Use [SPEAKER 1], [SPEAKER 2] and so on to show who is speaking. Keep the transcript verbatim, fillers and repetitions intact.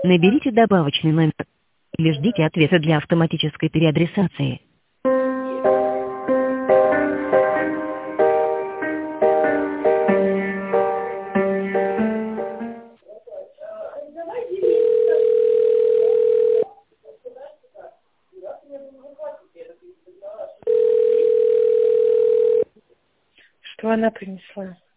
[SPEAKER 1] Наберите добавочный номер или ждите ответа для автоматической переадресации.
[SPEAKER 2] Что она принесла?